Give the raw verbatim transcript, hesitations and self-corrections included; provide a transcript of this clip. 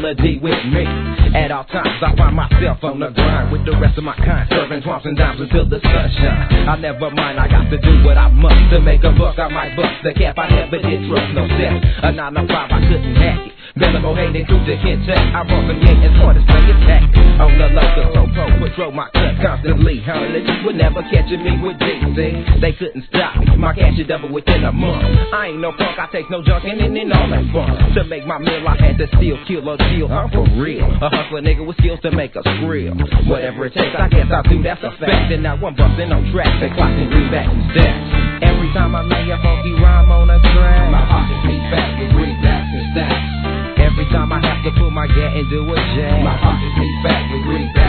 melody with me. At all times I find myself on the grind with the rest of my kind, serving twelves and dimes until the sun shines. I never mind, I got to do what I must to make a buck. I might bust the cap, I never did trust no steps. A nine to five, I couldn't hack it. Bellamo hated through the Kente. I brought some yank as hard as play attack. On the local pro patrol my cut constantly. Honey, would never catching me with D C. They couldn't stop me. My cash is double within a month. I ain't no punk, I take no junk and then all that fun. To make my meal, I had to steal, kill, or deal. I'm for real. A hustler nigga with skills to make us real. Whatever it takes, I guess I'll do, that's a fact. And now I'm busting on tracks and clocking greenbacks and stacks. Every time I lay a funky rhyme on a track, my pockets be fat with greenbacks and stacks. Every time I have to pull my gat and do a jab, my pockets be fat with greenbacks.